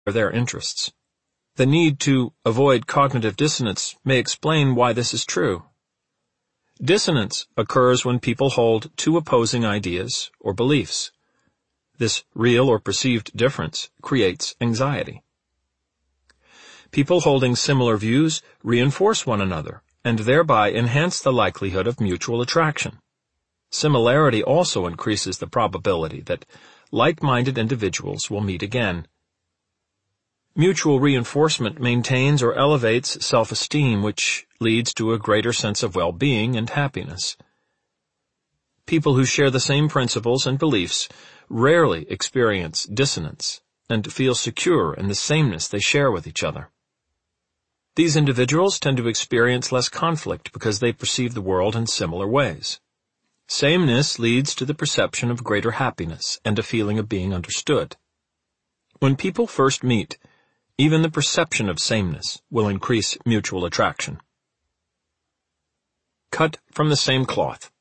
their interests. The need to avoid cognitive dissonance may explain why this is true. Dissonance occurs when people hold two opposing ideas or beliefs. This real or perceived difference creates anxiety. People holding similar views reinforce one another and thereby enhance the likelihood of mutual attraction. Similarity also increases the probability that like-minded individuals will meet again. Mutual reinforcement maintains or elevates self-esteem, which leads to a greater sense of well-being and happiness. People who share the same principles and beliefs rarely experience dissonance and feel secure in the sameness they share with each other. These individuals tend to experience less conflict because they perceive the world in similar ways. Sameness leads to the perception of greater happiness and a feeling of being understood. When people first meet, even the perception of sameness will increase mutual attraction. Cut from the same cloth.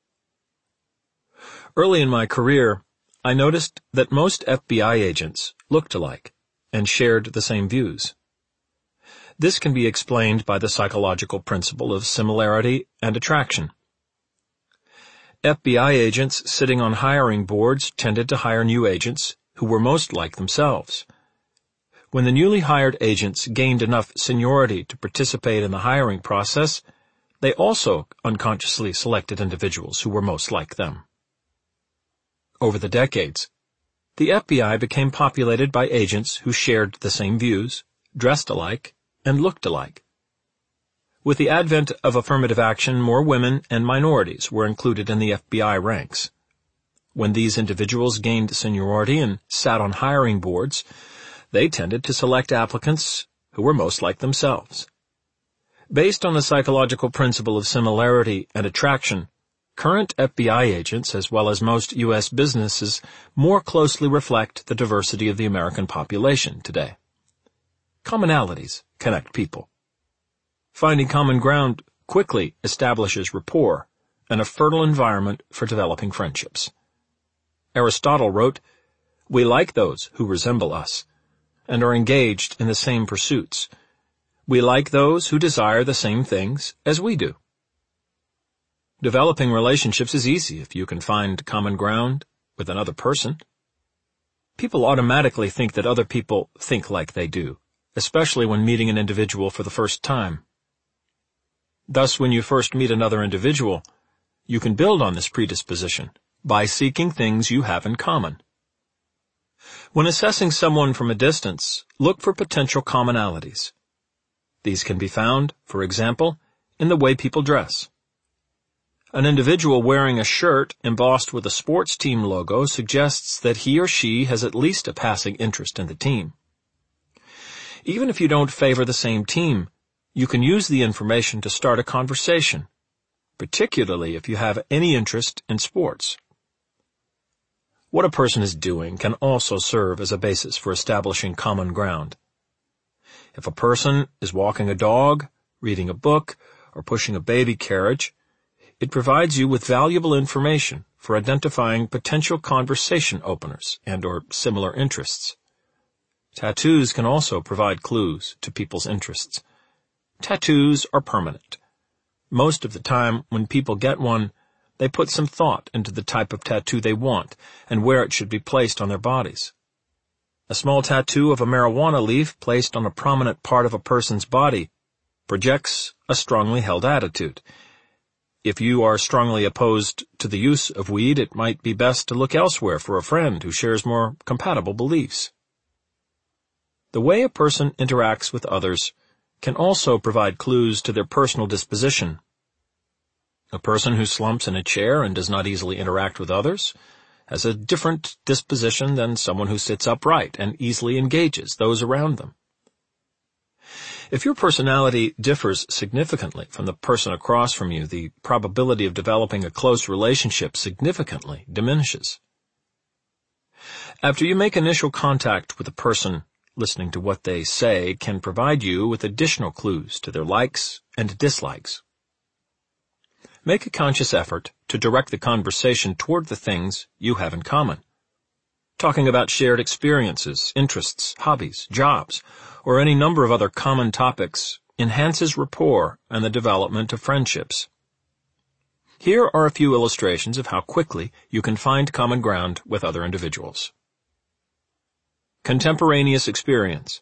Early in my career, I noticed that most FBI agents looked alike and shared the same views. This can be explained by the psychological principle of similarity and attraction. FBI agents sitting on hiring boards tended to hire new agents who were most like themselves. When the newly hired agents gained enough seniority to participate in the hiring process, they also unconsciously selected individuals who were most like them. Over the decades, the FBI became populated by agents who shared the same views, dressed alike, and looked alike. With the advent of affirmative action, more women and minorities were included in the FBI ranks. When these individuals gained seniority and sat on hiring boards, they tended to select applicants who were most like themselves. Based on the psychological principle of similarity and attraction, current FBI agents, as well as most U.S. businesses, more closely reflect the diversity of the American population today. Commonalities connect people. Finding common ground quickly establishes rapport and a fertile environment for developing friendships. Aristotle wrote, "We like those who resemble us and are engaged in the same pursuits. We like those who desire the same things as we do." Developing relationships is easy if you can find common ground with another person. People automatically think that other people think like they do, especially when meeting an individual for the first time. Thus, when you first meet another individual, you can build on this predisposition by seeking things you have in common. When assessing someone from a distance, look for potential commonalities. These can be found, for example, in the way people dress. An individual wearing a shirt embossed with a sports team logo suggests that he or she has at least a passing interest in the team. Even if you don't favor the same team, you can use the information to start a conversation, particularly if you have any interest in sports. What a person is doing can also serve as a basis for establishing common ground. If a person is walking a dog, reading a book, or pushing a baby carriage, it provides you with valuable information for identifying potential conversation openers and/or similar interests. Tattoos can also provide clues to people's interests. Tattoos are permanent. Most of the time, when people get one, they put some thought into the type of tattoo they want and where it should be placed on their bodies. A small tattoo of a marijuana leaf placed on a prominent part of a person's body projects a strongly held attitude. If you are strongly opposed to the use of weed, it might be best to look elsewhere for a friend who shares more compatible beliefs. The way a person interacts with others can also provide clues to their personal disposition. A person who slumps in a chair and does not easily interact with others has a different disposition than someone who sits upright and easily engages those around them. If your personality differs significantly from the person across from you, the probability of developing a close relationship significantly diminishes. After you make initial contact with a person, listening to what they say can provide you with additional clues to their likes and dislikes. Make a conscious effort to direct the conversation toward the things you have in common. Talking about shared experiences, interests, hobbies, jobs, or any number of other common topics enhances rapport and the development of friendships. Here are a few illustrations of how quickly you can find common ground with other individuals. Contemporaneous experience.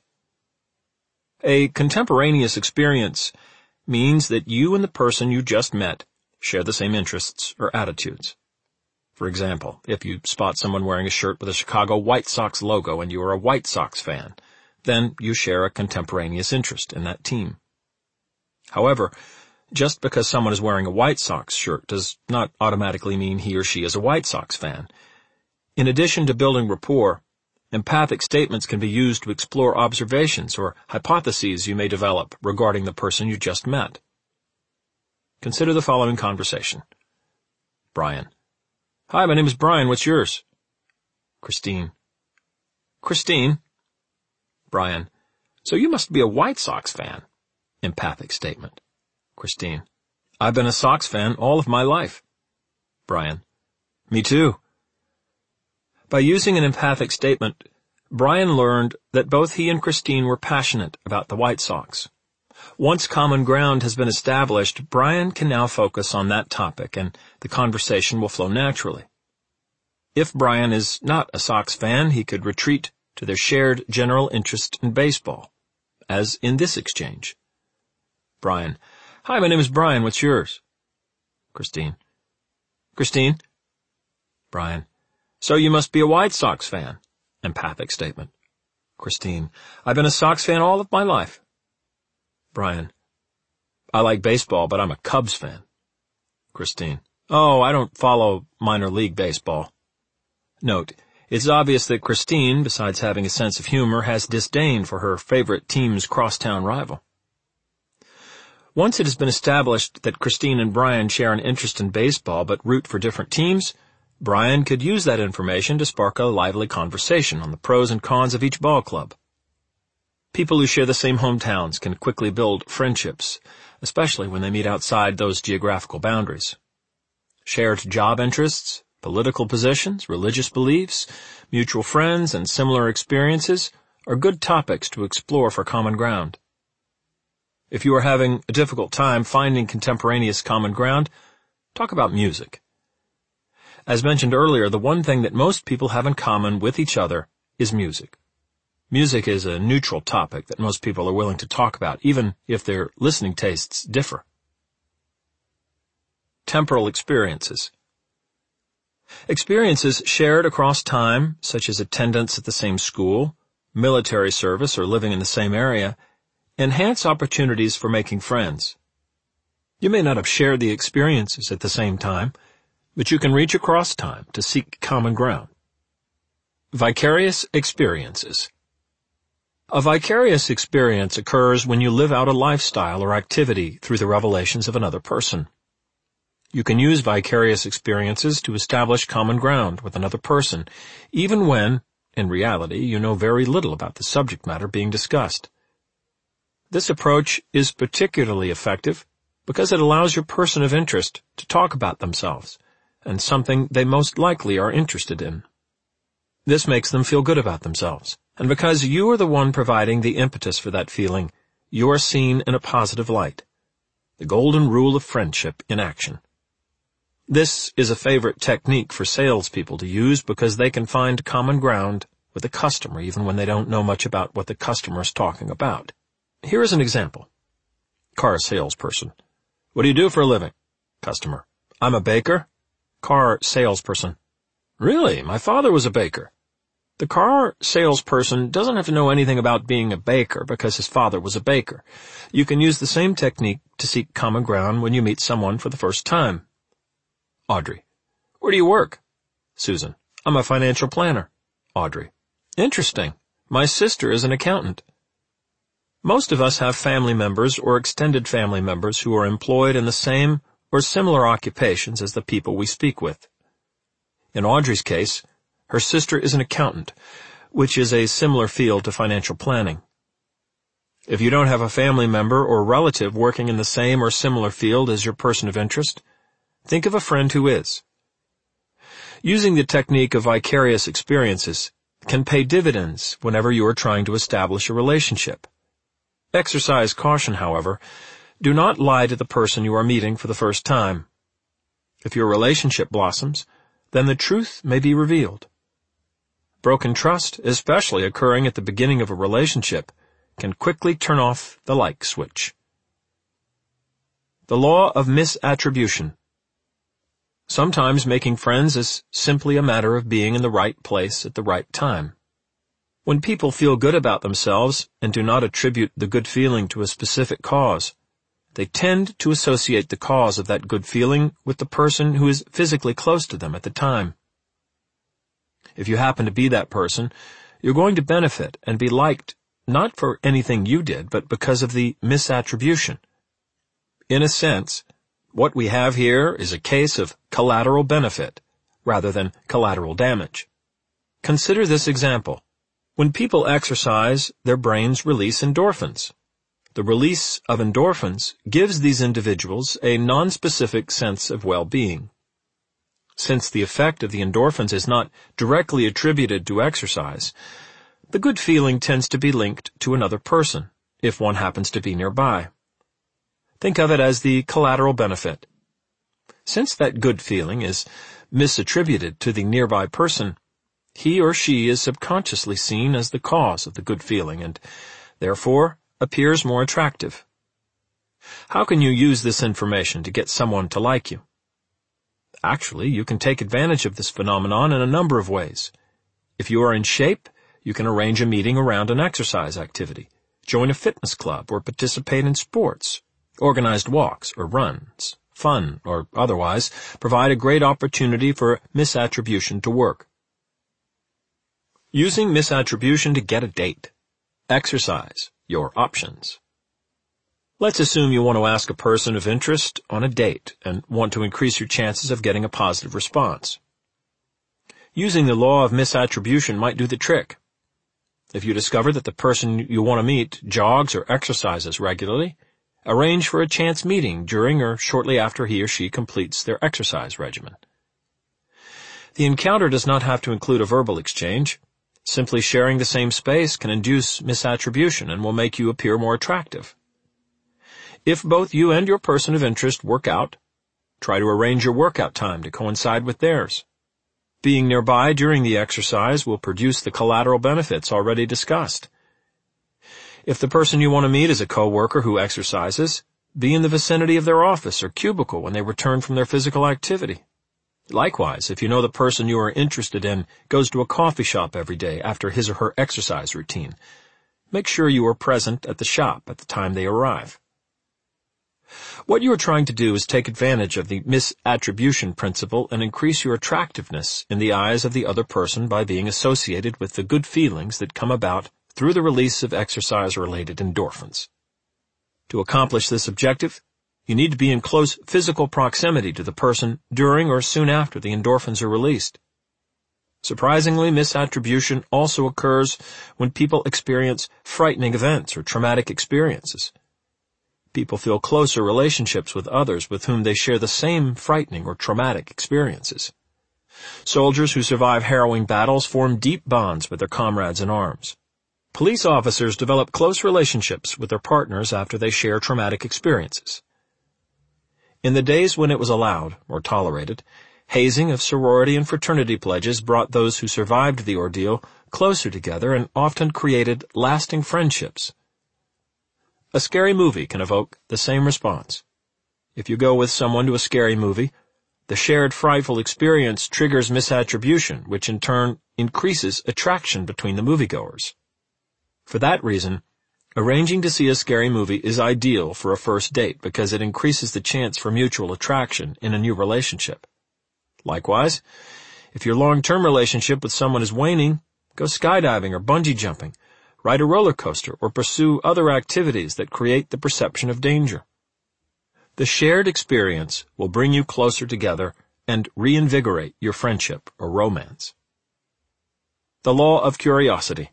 A contemporaneous experience means that you and the person you just met share the same interests or attitudes. For example, if you spot someone wearing a shirt with a Chicago White Sox logo and you are a White Sox fan, then you share a contemporaneous interest in that team. However, just because someone is wearing a White Sox shirt does not automatically mean he or she is a White Sox fan. In addition to building rapport, empathic statements can be used to explore observations or hypotheses you may develop regarding the person you just met. Consider the following conversation. Brian. Hi, my name is Brian. What's yours? Christine. Christine. Brian. So you must be a White Sox fan. Empathic statement. Christine. I've been a Sox fan all of my life. Brian. Me too. By using an empathic statement, Brian learned that both he and Christine were passionate about the White Sox. Once common ground has been established, Brian can now focus on that topic and the conversation will flow naturally. If Brian is not a Sox fan, he could retreat to their shared general interest in baseball, as in this exchange. Brian. Hi, my name is Brian. What's yours? Christine. Christine. Brian. So you must be a White Sox fan. Empathic statement. Christine. I've been a Sox fan all of my life. Brian. I like baseball, but I'm a Cubs fan. Christine. Oh, I don't follow minor league baseball. Note, it's obvious that Christine, besides having a sense of humor, has disdain for her favorite team's crosstown rival. Once it has been established that Christine and Brian share an interest in baseball but root for different teams, Brian could use that information to spark a lively conversation on the pros and cons of each ball club. People who share the same hometowns can quickly build friendships, especially when they meet outside those geographical boundaries. Shared job interests, political positions, religious beliefs, mutual friends, and similar experiences are good topics to explore for common ground. If you are having a difficult time finding contemporaneous common ground, talk about music. As mentioned earlier, the one thing that most people have in common with each other is music. Music is a neutral topic that most people are willing to talk about, even if their listening tastes differ. Temporal experiences. Experiences shared across time, such as attendance at the same school, military service, or living in the same area, enhance opportunities for making friends. You may not have shared the experiences at the same time, but you can reach across time to seek common ground. Vicarious experiences. A vicarious experience occurs when you live out a lifestyle or activity through the revelations of another person. You can use vicarious experiences to establish common ground with another person, even when, in reality, you know very little about the subject matter being discussed. This approach is particularly effective because it allows your person of interest to talk about themselves and something they most likely are interested in. This makes them feel good about themselves, and because you are the one providing the impetus for that feeling, you are seen in a positive light. The golden rule of friendship in action. This is a favorite technique for salespeople to use because they can find common ground with a customer even when they don't know much about what the customer is talking about. Here is an example. Car salesperson. What do you do for a living? Customer. I'm a baker. Car salesperson. Really? My father was a baker. The car salesperson doesn't have to know anything about being a baker because his father was a baker. You can use the same technique to seek common ground when you meet someone for the first time. Audrey. Where do you work? Susan. I'm a financial planner. Audrey. Interesting. My sister is an accountant. Most of us have family members or extended family members who are employed in the same or similar occupations as the people we speak with. In Audrey's case, her sister is an accountant, which is a similar field to financial planning. If you don't have a family member or relative working in the same or similar field as your person of interest, think of a friend who is. Using the technique of vicarious experiences can pay dividends whenever you are trying to establish a relationship. Exercise caution, however. Do not lie to the person you are meeting for the first time. If your relationship blossoms, then the truth may be revealed. Broken trust, especially occurring at the beginning of a relationship, can quickly turn off the like switch. The law of misattribution. Sometimes making friends is simply a matter of being in the right place at the right time. When people feel good about themselves and do not attribute the good feeling to a specific cause, they tend to associate the cause of that good feeling with the person who is physically close to them at the time. If you happen to be that person, you're going to benefit and be liked not for anything you did, but because of the misattribution. In a sense, what we have here is a case of collateral benefit rather than collateral damage. Consider this example. When people exercise, their brains release endorphins. The release of endorphins gives these individuals a nonspecific sense of well-being. Since the effect of the endorphins is not directly attributed to exercise, the good feeling tends to be linked to another person, if one happens to be nearby. Think of it as the collateral benefit. Since that good feeling is misattributed to the nearby person, he or she is subconsciously seen as the cause of the good feeling and, therefore, appears more attractive. How can you use this information to get someone to like you? Actually, you can take advantage of this phenomenon in a number of ways. If you are in shape, you can arrange a meeting around an exercise activity, join a fitness club, or participate in sports. Organized walks or runs, fun or otherwise, provide a great opportunity for misattribution to work. Using misattribution to get a date. Exercise your options. Let's assume you want to ask a person of interest on a date and want to increase your chances of getting a positive response. Using the law of misattribution might do the trick. If you discover that the person you want to meet jogs or exercises regularly, arrange for a chance meeting during or shortly after he or she completes their exercise regimen. The encounter does not have to include a verbal exchange. Simply sharing the same space can induce misattribution and will make you appear more attractive. If both you and your person of interest work out, try to arrange your workout time to coincide with theirs. Being nearby during the exercise will produce the collateral benefits already discussed. If the person you want to meet is a coworker who exercises, be in the vicinity of their office or cubicle when they return from their physical activity. Likewise, if you know the person you are interested in goes to a coffee shop every day after his or her exercise routine, make sure you are present at the shop at the time they arrive. What you are trying to do is take advantage of the misattribution principle and increase your attractiveness in the eyes of the other person by being associated with the good feelings that come about through the release of exercise-related endorphins. To accomplish this objective, you need to be in close physical proximity to the person during or soon after the endorphins are released. Surprisingly, misattribution also occurs when people experience frightening events or traumatic experiences. People feel closer relationships with others with whom they share the same frightening or traumatic experiences. Soldiers who survive harrowing battles form deep bonds with their comrades in arms. Police officers develop close relationships with their partners after they share traumatic experiences. In the days when it was allowed, or tolerated, hazing of sorority and fraternity pledges brought those who survived the ordeal closer together and often created lasting friendships. A scary movie can evoke the same response. If you go with someone to a scary movie, the shared frightful experience triggers misattribution, which in turn increases attraction between the moviegoers. For that reason, arranging to see a scary movie is ideal for a first date because it increases the chance for mutual attraction in a new relationship. Likewise, if your long-term relationship with someone is waning, go skydiving or bungee jumping, ride a roller coaster, or pursue other activities that create the perception of danger. The shared experience will bring you closer together and reinvigorate your friendship or romance. The law of curiosity.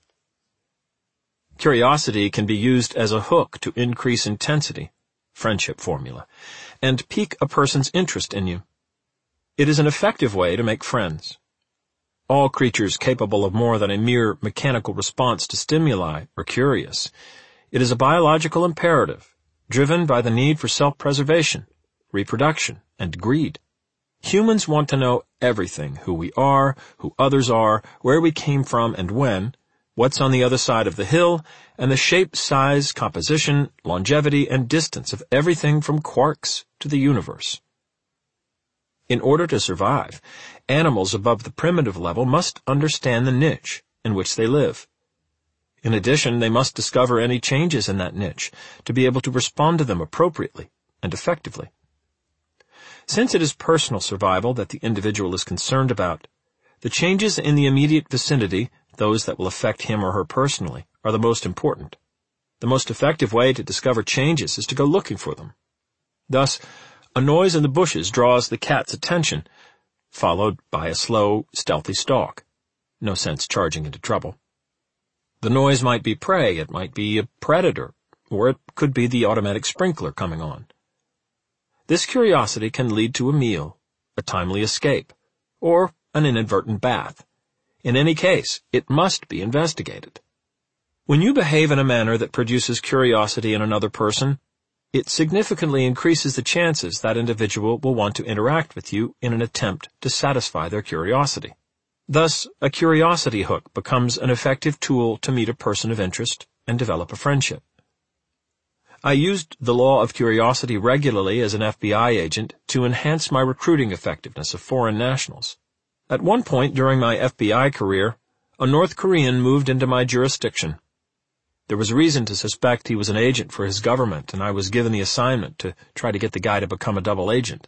Curiosity can be used as a hook to increase intensity, friendship formula, and pique a person's interest in you. It is an effective way to make friends, all creatures capable of more than a mere mechanical response to stimuli are curious. It is a biological imperative, driven by the need for self-preservation, reproduction, and greed. Humans want to know everything: who we are, who others are, where we came from and when, what's on the other side of the hill, and the shape, size, composition, longevity, and distance of everything from quarks to the universe. In order to survive, animals above the primitive level must understand the niche in which they live. In addition, they must discover any changes in that niche to be able to respond to them appropriately and effectively. Since it is personal survival that the individual is concerned about, the changes in the immediate vicinity, those that will affect him or her personally, are the most important. The most effective way to discover changes is to go looking for them. Thus, a noise in the bushes draws the cat's attention, followed by a slow, stealthy stalk. No sense charging into trouble. The noise might be prey, it might be a predator, or it could be the automatic sprinkler coming on. This curiosity can lead to a meal, a timely escape, or an inadvertent bath. In any case, it must be investigated. When you behave in a manner that produces curiosity in another person, it significantly increases the chances that individual will want to interact with you in an attempt to satisfy their curiosity. Thus, a curiosity hook becomes an effective tool to meet a person of interest and develop a friendship. I used the law of curiosity regularly as an FBI agent to enhance my recruiting effectiveness of foreign nationals. At one point during my FBI career, a North Korean moved into my jurisdiction. There was reason to suspect he was an agent for his government, and I was given the assignment to try to get the guy to become a double agent.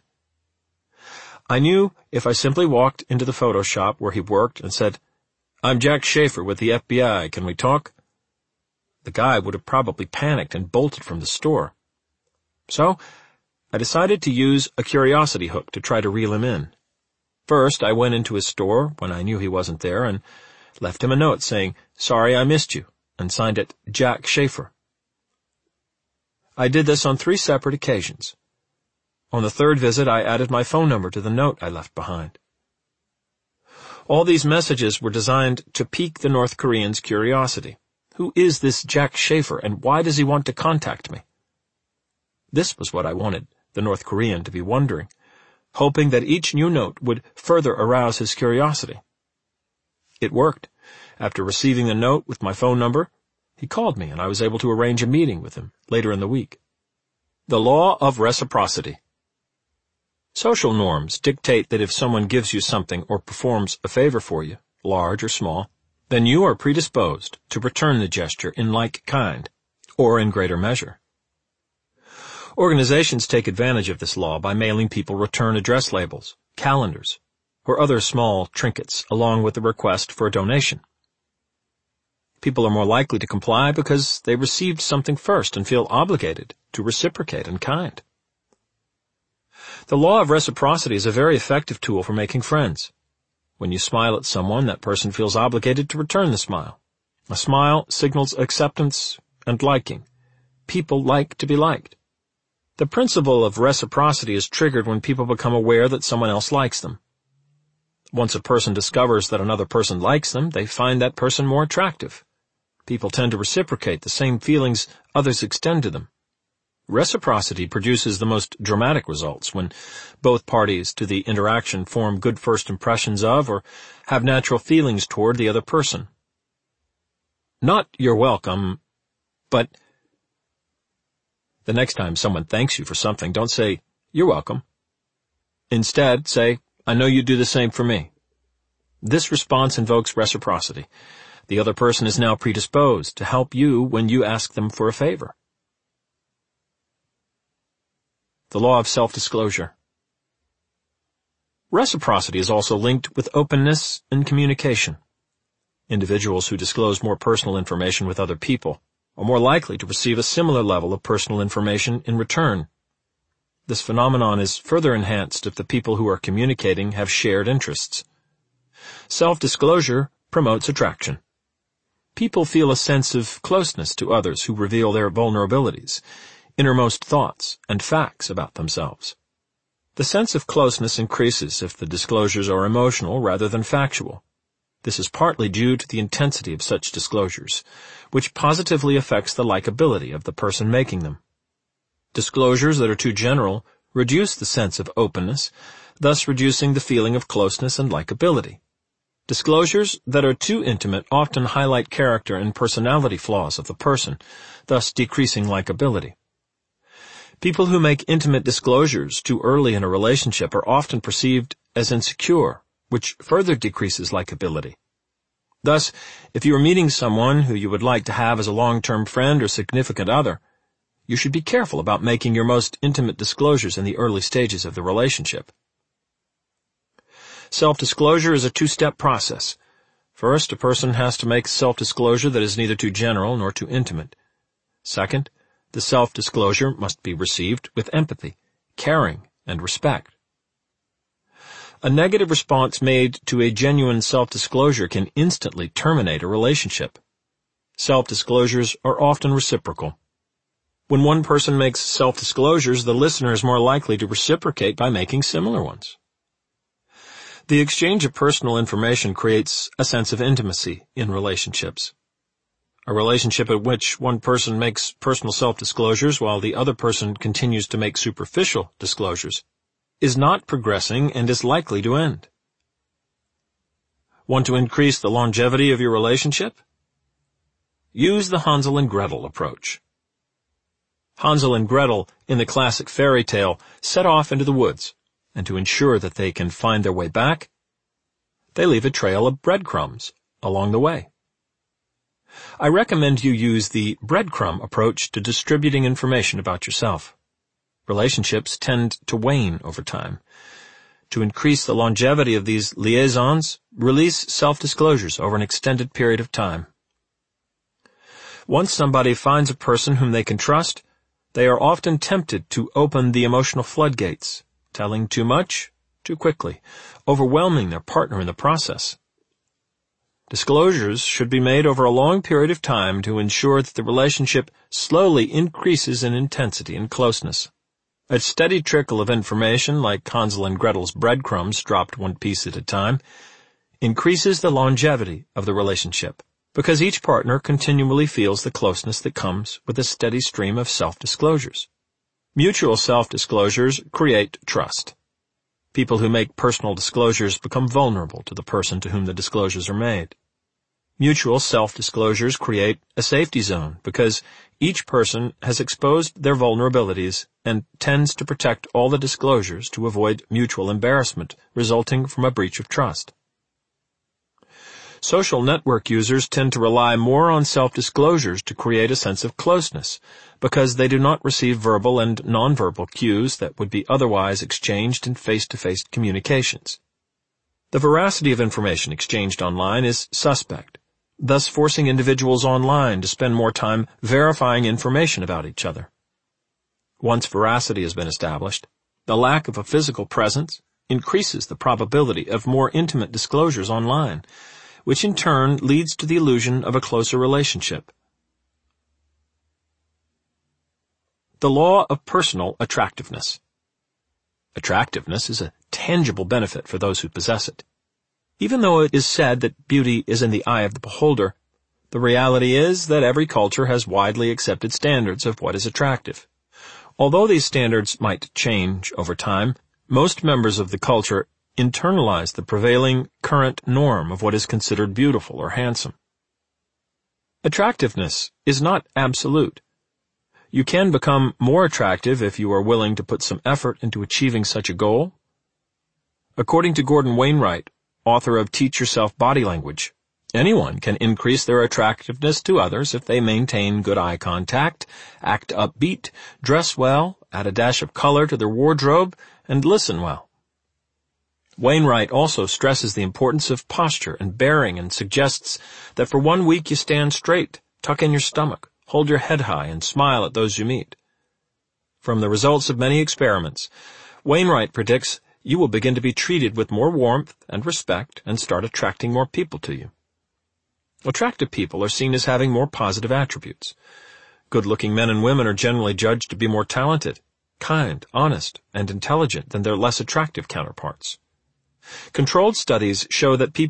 I knew if I simply walked into the photo shop where he worked and said, "I'm Jack Schaefer with the FBI, can we talk?" the guy would have probably panicked and bolted from the store. So, I decided to use a curiosity hook to try to reel him in. First, I went into his store when I knew he wasn't there and left him a note saying, "Sorry I missed you," and signed it Jack Schaefer. I did this on 3 separate occasions. On the 3rd visit, I added my phone number to the note I left behind. All these messages were designed to pique the North Korean's curiosity. Who is this Jack Schaefer, and why does he want to contact me? This was what I wanted the North Korean to be wondering, hoping that each new note would further arouse his curiosity. It worked. After receiving the note with my phone number, he called me, and I was able to arrange a meeting with him later in the week. The law of reciprocity. Social norms dictate that if someone gives you something or performs a favor for you, large or small, then you are predisposed to return the gesture in like kind, or in greater measure. Organizations take advantage of this law by mailing people return address labels, calendars, or other small trinkets along with the request for a donation. People are more likely to comply because they received something first and feel obligated to reciprocate in kind. The law of reciprocity is a very effective tool for making friends. When you smile at someone, that person feels obligated to return the smile. A smile signals acceptance and liking. People like to be liked. The principle of reciprocity is triggered when people become aware that someone else likes them. Once a person discovers that another person likes them, they find that person more attractive. People tend to reciprocate the same feelings others extend to them. Reciprocity produces the most dramatic results when both parties to the interaction form good first impressions of or have natural feelings toward the other person. Not "you're welcome," but the next time someone thanks you for something, don't say, "You're welcome." Instead, say, "I know you do the same for me." This response invokes reciprocity. The other person is now predisposed to help you when you ask them for a favor. The law of self-disclosure. Reciprocity is also linked with openness and communication. Individuals who disclose more personal information with other people are more likely to receive a similar level of personal information in return. This phenomenon is further enhanced if the people who are communicating have shared interests. Self-disclosure promotes attraction. People feel a sense of closeness to others who reveal their vulnerabilities, innermost thoughts, and facts about themselves. The sense of closeness increases if the disclosures are emotional rather than factual. This is partly due to the intensity of such disclosures, which positively affects the likability of the person making them. Disclosures that are too general reduce the sense of openness, thus reducing the feeling of closeness and likability. Disclosures that are too intimate often highlight character and personality flaws of the person, thus decreasing likability. People who make intimate disclosures too early in a relationship are often perceived as insecure, which further decreases likability. Thus, if you are meeting someone who you would like to have as a long-term friend or significant other, you should be careful about making your most intimate disclosures in the early stages of the relationship. Self-disclosure is a two-step process. First, a person has to make self-disclosure that is neither too general nor too intimate. Second, the self-disclosure must be received with empathy, caring, and respect. A negative response made to a genuine self-disclosure can instantly terminate a relationship. Self-disclosures are often reciprocal. When one person makes self-disclosures, the listener is more likely to reciprocate by making similar ones. The exchange of personal information creates a sense of intimacy in relationships. A relationship in which one person makes personal self-disclosures while the other person continues to make superficial disclosures is not progressing and is likely to end. Want to increase the longevity of your relationship? Use the Hansel and Gretel approach. Hansel and Gretel, in the classic fairy tale, set off into the woods, and to ensure that they can find their way back, they leave a trail of breadcrumbs along the way. I recommend you use the breadcrumb approach to distributing information about yourself. Relationships tend to wane over time. To increase the longevity of these liaisons, release self-disclosures over an extended period of time. Once somebody finds a person whom they can trust, they are often tempted to open the emotional floodgates, telling too much, too quickly, overwhelming their partner in the process. Disclosures should be made over a long period of time to ensure that the relationship slowly increases in intensity and closeness. A steady trickle of information, like Hansel and Gretel's breadcrumbs dropped one piece at a time, increases the longevity of the relationship, because each partner continually feels the closeness that comes with a steady stream of self-disclosures. Mutual self-disclosures create trust. People who make personal disclosures become vulnerable to the person to whom the disclosures are made. Mutual self-disclosures create a safety zone because each person has exposed their vulnerabilities and tends to protect all the disclosures to avoid mutual embarrassment resulting from a breach of trust. Social network users tend to rely more on self-disclosures to create a sense of closeness because they do not receive verbal and nonverbal cues that would be otherwise exchanged in face-to-face communications. The veracity of information exchanged online is suspect, thus forcing individuals online to spend more time verifying information about each other. Once veracity has been established, the lack of a physical presence increases the probability of more intimate disclosures online, which in turn leads to the illusion of a closer relationship. The law of personal attractiveness. Attractiveness is a tangible benefit for those who possess it. Even though it is said that beauty is in the eye of the beholder, the reality is that every culture has widely accepted standards of what is attractive. Although these standards might change over time, most members of the culture internalize the prevailing current norm of what is considered beautiful or handsome. Attractiveness is not absolute. You can become more attractive if you are willing to put some effort into achieving such a goal. According to Gordon Wainwright, author of Teach Yourself Body Language, anyone can increase their attractiveness to others if they maintain good eye contact, act upbeat, dress well, add a dash of color to their wardrobe, and listen well. Wainwright also stresses the importance of posture and bearing and suggests that for 1 week you stand straight, tuck in your stomach, hold your head high, and smile at those you meet. From the results of many experiments, Wainwright predicts you will begin to be treated with more warmth and respect and start attracting more people to you. Attractive people are seen as having more positive attributes. Good-looking men and women are generally judged to be more talented, kind, honest, and intelligent than their less attractive counterparts. Controlled studies show that people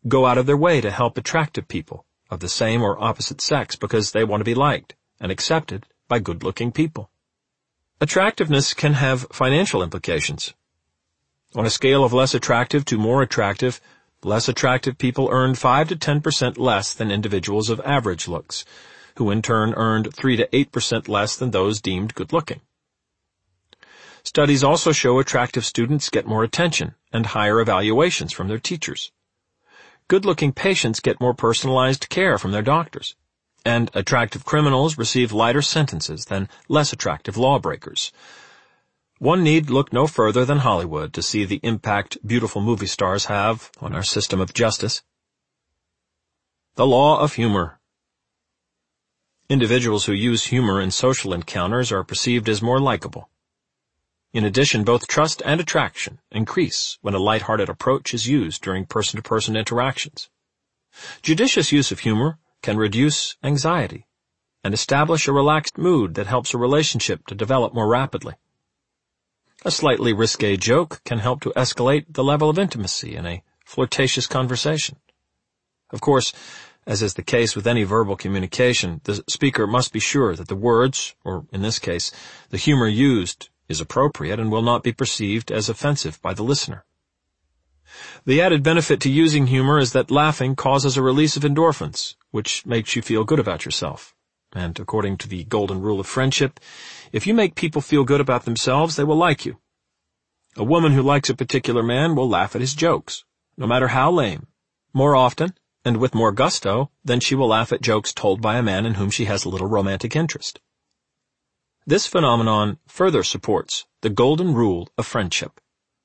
go out of their way to help attractive people of the same or opposite sex because they want to be liked and accepted by good-looking people. Attractiveness can have financial implications. On a scale of less attractive to more attractive, less attractive people earned 5 to 10% less than individuals of average looks, who in turn earned 3 to 8% less than those deemed good-looking. Studies also show attractive students get more attention and higher evaluations from their teachers. Good-looking patients get more personalized care from their doctors, and attractive criminals receive lighter sentences than less attractive lawbreakers. One need look no further than Hollywood to see the impact beautiful movie stars have on our system of justice. The law of humor. Individuals who use humor in social encounters are perceived as more likable. In addition, both trust and attraction increase when a light-hearted approach is used during person-to-person interactions. Judicious use of humor can reduce anxiety and establish a relaxed mood that helps a relationship to develop more rapidly. A slightly risque joke can help to escalate the level of intimacy in a flirtatious conversation. Of course, as is the case with any verbal communication, the speaker must be sure that the words, or in this case, the humor used, is appropriate and will not be perceived as offensive by the listener. The added benefit to using humor is that laughing causes a release of endorphins, which makes you feel good about yourself. And according to the golden rule of friendship, if you make people feel good about themselves, they will like you. A woman who likes a particular man will laugh at his jokes, no matter how lame, more often and with more gusto than she will laugh at jokes told by a man in whom she has little romantic interest. This phenomenon further supports the golden rule of friendship.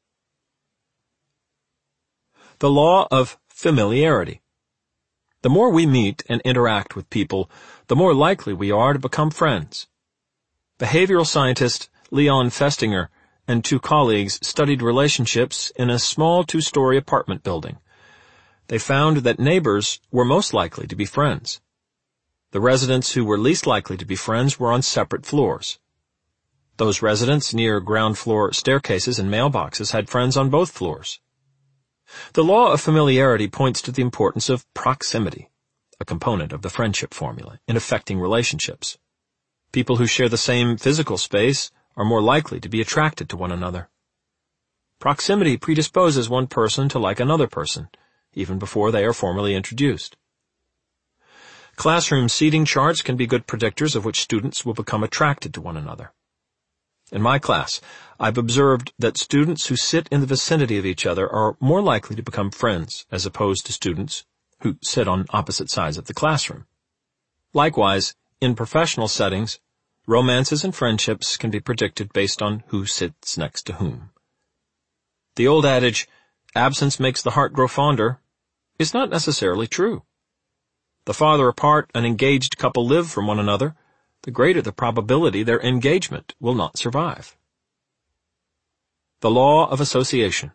The law of familiarity. The more we meet and interact with people, the more likely we are to become friends. Behavioral scientist Leon Festinger and 2 colleagues studied relationships in a small 2-story apartment building. They found that neighbors were most likely to be friends. The residents who were least likely to be friends were on separate floors. Those residents near ground-floor staircases and mailboxes had friends on both floors. The law of familiarity points to the importance of proximity, a component of the friendship formula, in affecting relationships. People who share the same physical space are more likely to be attracted to one another. Proximity predisposes one person to like another person, even before they are formally introduced. Classroom seating charts can be good predictors of which students will become attracted to one another. In my class, I've observed that students who sit in the vicinity of each other are more likely to become friends as opposed to students who sit on opposite sides of the classroom. Likewise, in professional settings, romances and friendships can be predicted based on who sits next to whom. The old adage, "absence makes the heart grow fonder," is not necessarily true. The farther apart an engaged couple live from one another, the greater the probability their engagement will not survive. The law of association.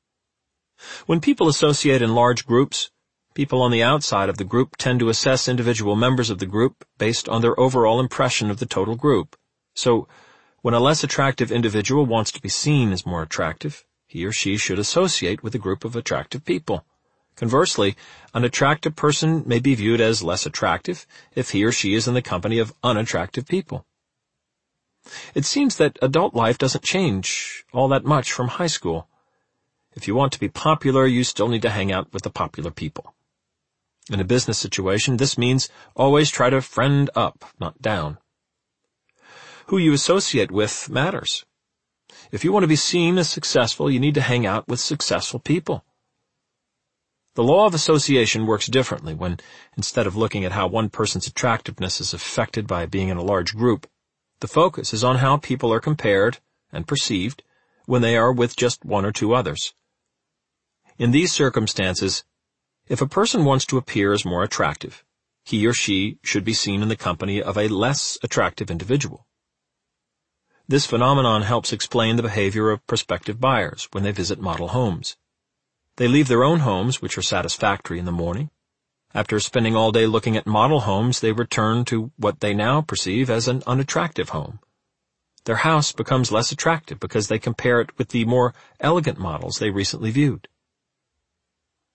When people associate in large groups, people on the outside of the group tend to assess individual members of the group based on their overall impression of the total group. So, when a less attractive individual wants to be seen as more attractive, he or she should associate with a group of attractive people. Conversely, an attractive person may be viewed as less attractive if he or she is in the company of unattractive people. It seems that adult life doesn't change all that much from high school. If you want to be popular, you still need to hang out with the popular people. In a business situation, this means always try to friend up, not down. Who you associate with matters. If you want to be seen as successful, you need to hang out with successful people. The law of association works differently when, instead of looking at how one person's attractiveness is affected by being in a large group, the focus is on how people are compared and perceived when they are with just 1 or 2 others. In these circumstances, if a person wants to appear as more attractive, he or she should be seen in the company of a less attractive individual. This phenomenon helps explain the behavior of prospective buyers when they visit model homes. They leave their own homes, which are satisfactory, in the morning. After spending all day looking at model homes, they return to what they now perceive as an unattractive home. Their house becomes less attractive because they compare it with the more elegant models they recently viewed.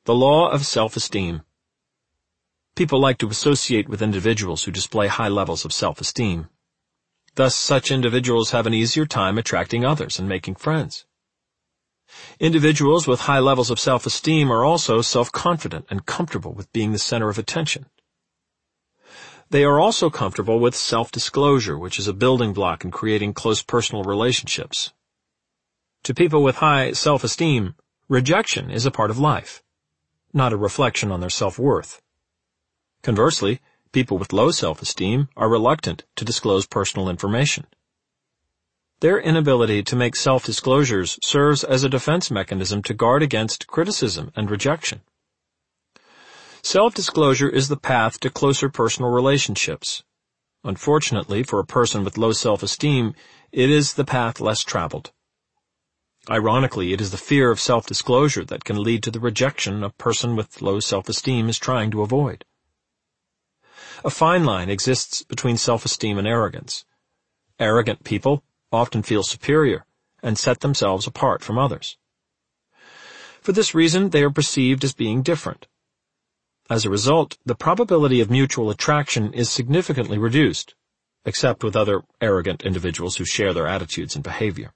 The law of self-esteem. People like to associate with individuals who display high levels of self-esteem. Thus, such individuals have an easier time attracting others and making friends. Individuals with high levels of self-esteem are also self-confident and comfortable with being the center of attention. They are also comfortable with self-disclosure, which is a building block in creating close personal relationships. To people with high self-esteem, rejection is a part of life, not a reflection on their self-worth. Conversely, people with low self-esteem are reluctant to disclose personal information. Their inability to make self-disclosures serves as a defense mechanism to guard against criticism and rejection. Self-disclosure is the path to closer personal relationships. Unfortunately, for a person with low self-esteem, it is the path less traveled. Ironically, it is the fear of self-disclosure that can lead to the rejection a person with low self-esteem is trying to avoid. A fine line exists between self-esteem and arrogance. Arrogant people often feel superior and set themselves apart from others. For this reason, they are perceived as being different. As a result, the probability of mutual attraction is significantly reduced, except with other arrogant individuals who share their attitudes and behavior.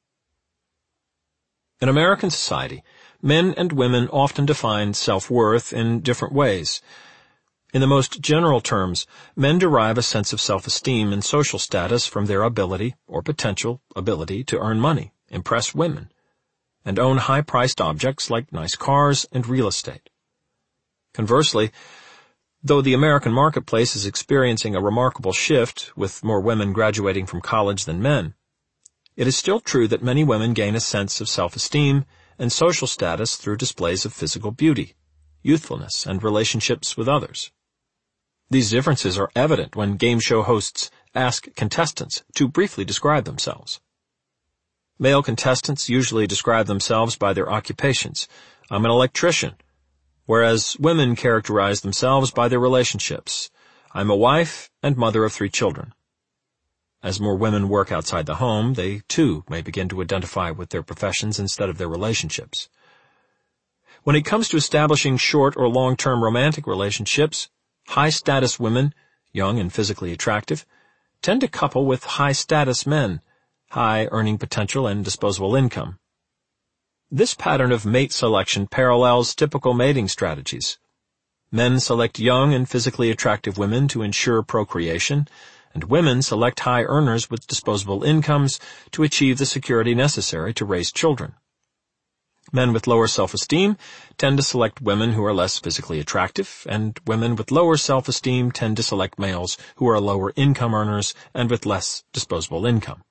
In American society, men and women often define self-worth in different ways. In the most general terms, men derive a sense of self-esteem and social status from their ability or potential ability to earn money, impress women, and own high-priced objects like nice cars and real estate. Conversely, though the American marketplace is experiencing a remarkable shift with more women graduating from college than men, it is still true that many women gain a sense of self-esteem and social status through displays of physical beauty, youthfulness, and relationships with others. These differences are evident when game show hosts ask contestants to briefly describe themselves. Male contestants usually describe themselves by their occupations. I'm an electrician. Whereas women characterize themselves by their relationships. I'm a wife and mother of 3 children. As more women work outside the home, they, too, may begin to identify with their professions instead of their relationships. When it comes to establishing short or long-term romantic relationships, high-status women, young and physically attractive, tend to couple with high-status men, high earning potential and disposable income. This pattern of mate selection parallels typical mating strategies. Men select young and physically attractive women to ensure procreation, and women select high earners with disposable incomes to achieve the security necessary to raise children. Men with lower self-esteem tend to select women who are less physically attractive, and women with lower self-esteem tend to select males who are lower income earners and with less disposable income.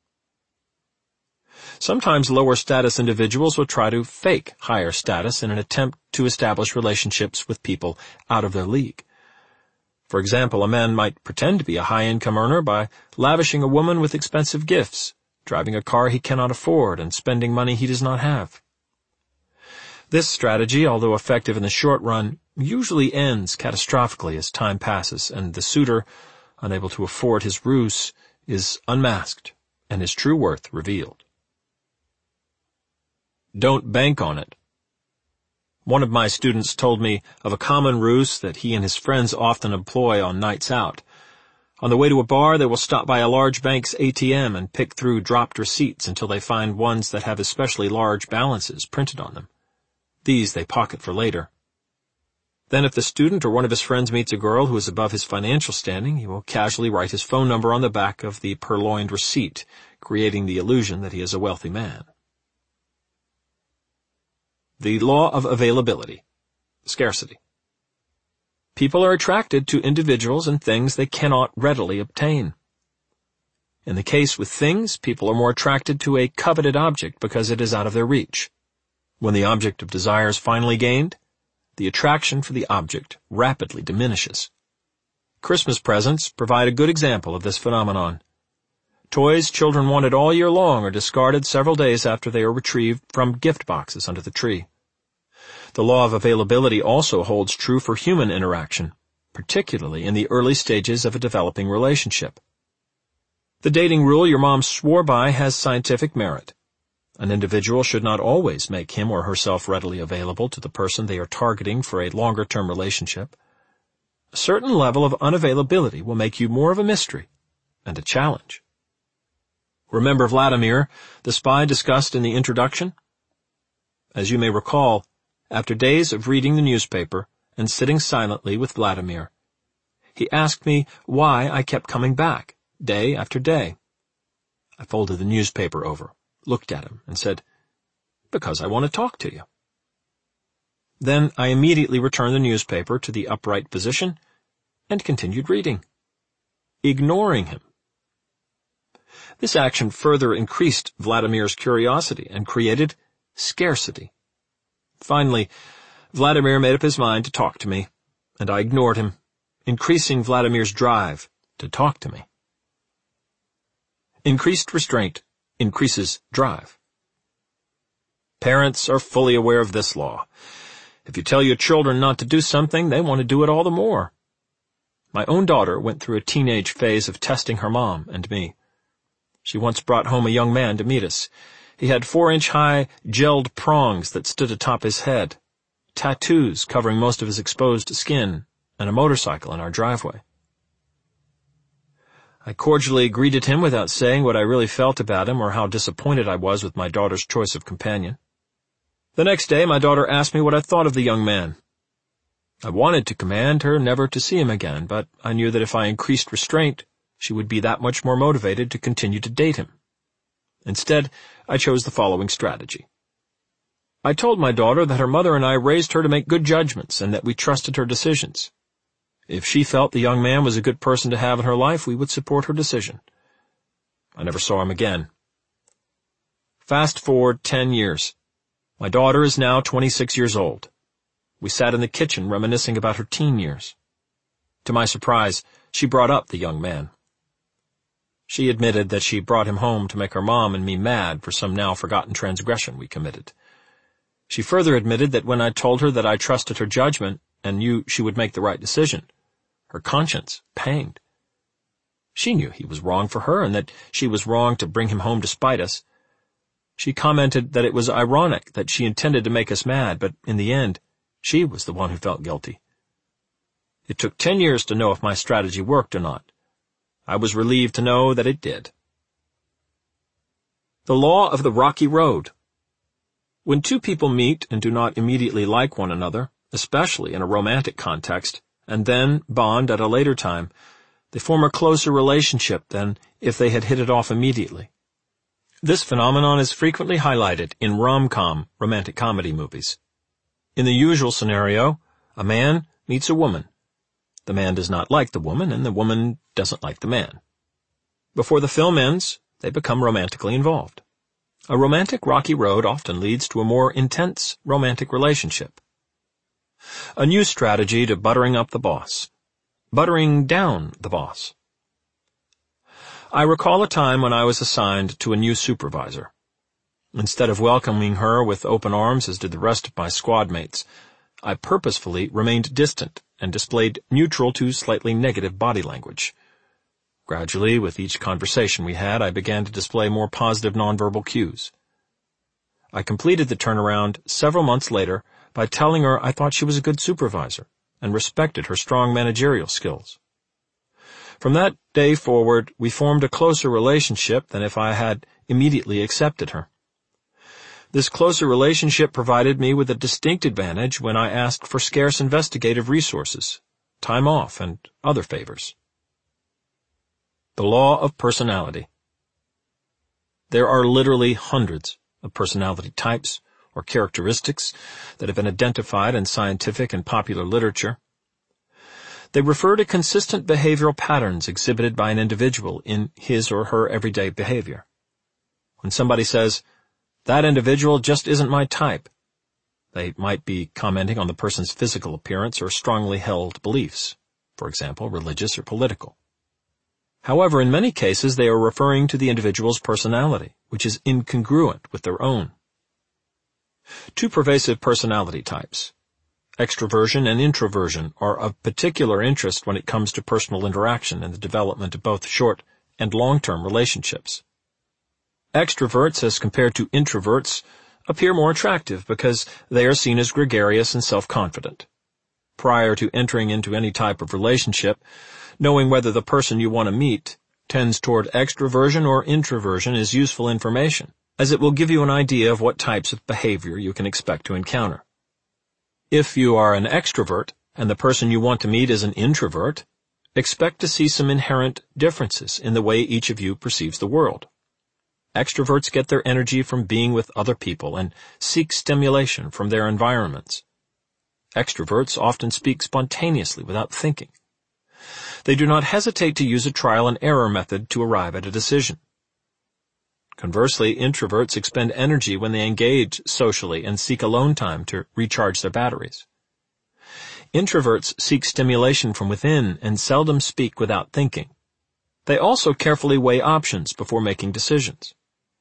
Sometimes lower status individuals will try to fake higher status in an attempt to establish relationships with people out of their league. For example, a man might pretend to be a high-income earner by lavishing a woman with expensive gifts, driving a car he cannot afford, and spending money he does not have. This strategy, although effective in the short run, usually ends catastrophically as time passes and the suitor, unable to afford his ruse, is unmasked and his true worth revealed. Don't bank on it. One of my students told me of a common ruse that he and his friends often employ on nights out. On the way to a bar, they will stop by a large bank's ATM and pick through dropped receipts until they find ones that have especially large balances printed on them. These they pocket for later. Then if the student or one of his friends meets a girl who is above his financial standing, he will casually write his phone number on the back of the purloined receipt, creating the illusion that he is a wealthy man. The law of availability. Scarcity. People are attracted to individuals and things they cannot readily obtain. In the case with things, people are more attracted to a coveted object because it is out of their reach. When the object of desire is finally gained, the attraction for the object rapidly diminishes. Christmas presents provide a good example of this phenomenon. Toys children wanted all year long are discarded several days after they are retrieved from gift boxes under the tree. The law of availability also holds true for human interaction, particularly in the early stages of a developing relationship. The dating rule your mom swore by has scientific merit. An individual should not always make him or herself readily available to the person they are targeting for a longer-term relationship. A certain level of unavailability will make you more of a mystery and a challenge. Remember Vladimir, the spy discussed in the introduction? As you may recall, after days of reading the newspaper and sitting silently with Vladimir, he asked me why I kept coming back, day after day. I folded the newspaper over, looked at him, and said, "Because I want to talk to you." Then I immediately returned the newspaper to the upright position and continued reading, ignoring him. This action further increased Vladimir's curiosity and created scarcity. Finally, Vladimir made up his mind to talk to me, and I ignored him, increasing Vladimir's drive to talk to me. Increased restraint increases drive. Parents are fully aware of this law. If you tell your children not to do something, they want to do it all the more. My own daughter went through a teenage phase of testing her mom and me. She once brought home a young man to meet us. He had 4-inch-high gelled prongs that stood atop his head, tattoos covering most of his exposed skin, and a motorcycle in our driveway. I cordially greeted him without saying what I really felt about him or how disappointed I was with my daughter's choice of companion. The next day, my daughter asked me what I thought of the young man. I wanted to command her never to see him again, but I knew that if I increased restraint, she would be that much more motivated to continue to date him. Instead, I chose the following strategy. I told my daughter that her mother and I raised her to make good judgments and that we trusted her decisions. If she felt the young man was a good person to have in her life, we would support her decision. I never saw him again. Fast forward 10 years. My daughter is now 26 years old. We sat in the kitchen reminiscing about her teen years. To my surprise, she brought up the young man. She admitted that she brought him home to make her mom and me mad for some now-forgotten transgression we committed. She further admitted that when I told her that I trusted her judgment and knew she would make the right decision, her conscience panged. She knew he was wrong for her and that she was wrong to bring him home despite us. She commented that it was ironic that she intended to make us mad, but in the end, she was the one who felt guilty. It took 10 years to know if my strategy worked or not. I was relieved to know that it did. The law of the rocky road. When two people meet and do not immediately like one another, especially in a romantic context, and then bond at a later time, they form a closer relationship than if they had hit it off immediately. This phenomenon is frequently highlighted in rom-com, romantic comedy movies. In the usual scenario, a man meets a woman. The man does not like the woman, and the woman doesn't like the man. Before the film ends, they become romantically involved. A romantic rocky road often leads to a more intense romantic relationship. A new strategy to buttering up the boss. Buttering down the boss. I recall a time when I was assigned to a new supervisor. Instead of welcoming her with open arms as did the rest of my squad mates, I purposefully remained distant and displayed neutral to slightly negative body language. Gradually, with each conversation we had, I began to display more positive nonverbal cues. I completed the turnaround several months later by telling her I thought she was a good supervisor and respected her strong managerial skills. From that day forward, we formed a closer relationship than if I had immediately accepted her. This closer relationship provided me with a distinct advantage when I asked for scarce investigative resources, time off, and other favors. The law of personality. There are literally hundreds of personality types or characteristics that have been identified in scientific and popular literature. They refer to consistent behavioral patterns exhibited by an individual in his or her everyday behavior. When somebody says, "That individual just isn't my type," they might be commenting on the person's physical appearance or strongly held beliefs, for example, religious or political. However, in many cases, they are referring to the individual's personality, which is incongruent with their own. Two pervasive personality types, extroversion and introversion, are of particular interest when it comes to personal interaction and the development of both short and long-term relationships. Extroverts, as compared to introverts, appear more attractive because they are seen as gregarious and self-confident. Prior to entering into any type of relationship, knowing whether the person you want to meet tends toward extroversion or introversion is useful information, as it will give you an idea of what types of behavior you can expect to encounter. If you are an extrovert and the person you want to meet is an introvert, expect to see some inherent differences in the way each of you perceives the world. Extroverts get their energy from being with other people and seek stimulation from their environments. Extroverts often speak spontaneously without thinking. They do not hesitate to use a trial and error method to arrive at a decision. Conversely, introverts expend energy when they engage socially and seek alone time to recharge their batteries. Introverts seek stimulation from within and seldom speak without thinking. They also carefully weigh options before making decisions.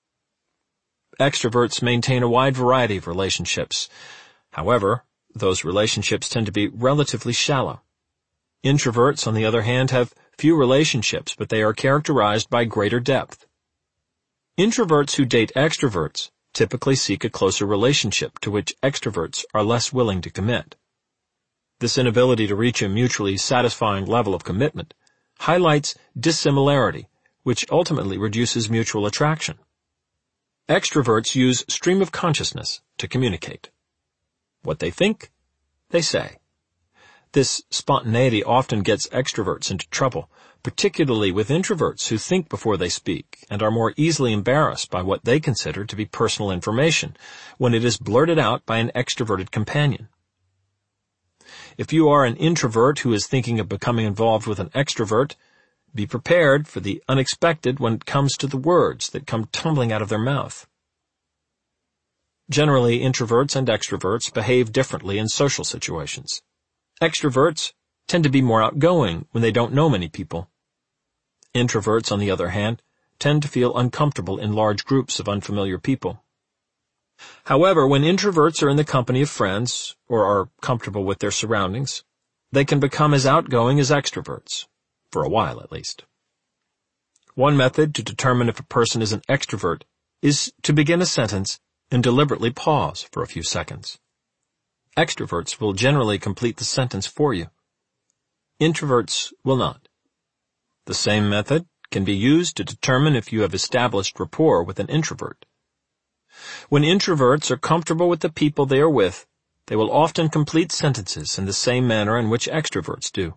Extroverts maintain a wide variety of relationships. However, those relationships tend to be relatively shallow. Introverts, on the other hand, have few relationships, but they are characterized by greater depth. Introverts who date extroverts typically seek a closer relationship to which extroverts are less willing to commit. This inability to reach a mutually satisfying level of commitment highlights dissimilarity, which ultimately reduces mutual attraction. Extroverts use stream of consciousness to communicate. What they think, they say. This spontaneity often gets extroverts into trouble, particularly with introverts who think before they speak and are more easily embarrassed by what they consider to be personal information when it is blurted out by an extroverted companion. If you are an introvert who is thinking of becoming involved with an extrovert, be prepared for the unexpected when it comes to the words that come tumbling out of their mouth. Generally, introverts and extroverts behave differently in social situations. Extroverts tend to be more outgoing when they don't know many people. Introverts, on the other hand, tend to feel uncomfortable in large groups of unfamiliar people. However, when introverts are in the company of friends or are comfortable with their surroundings, they can become as outgoing as extroverts. For a while, at least. One method to determine if a person is an extrovert is to begin a sentence and deliberately pause for a few seconds. Extroverts will generally complete the sentence for you. Introverts will not. The same method can be used to determine if you have established rapport with an introvert. When introverts are comfortable with the people they are with, they will often complete sentences in the same manner in which extroverts do.